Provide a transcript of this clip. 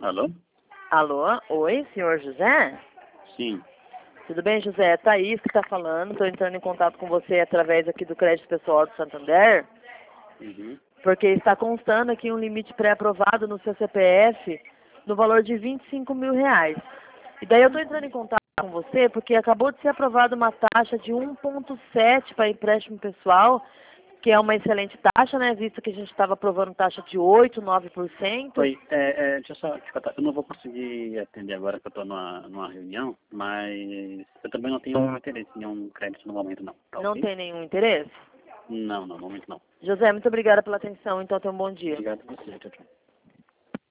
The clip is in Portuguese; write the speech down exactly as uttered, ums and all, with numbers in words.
Alô? Alô? Oi, senhor José? Sim. Tudo bem, José? É Thaís que está falando. Estou entrando em contato com você através aqui do Crédito Pessoal do Santander, Uhum. porque está constando aqui um limite pré-aprovado no seu C P F no valor de vinte e cinco mil reais. E daí eu estou entrando em contato com você porque acabou de ser aprovada uma taxa de um vírgula sete para empréstimo pessoal, que é uma excelente taxa, né? Visto que a gente estava aprovando taxa de oito, nove por cento. Oi, é, é, deixa eu só te contar. Eu não vou conseguir atender agora que eu estou numa, numa reunião, mas eu também não tenho um interesse em um crédito no momento, não. Tá Não ok? tem nenhum interesse? Não, não, no momento não. José, muito obrigada pela atenção. Então, tenha um bom dia. Obrigado a você, tchau, tchau.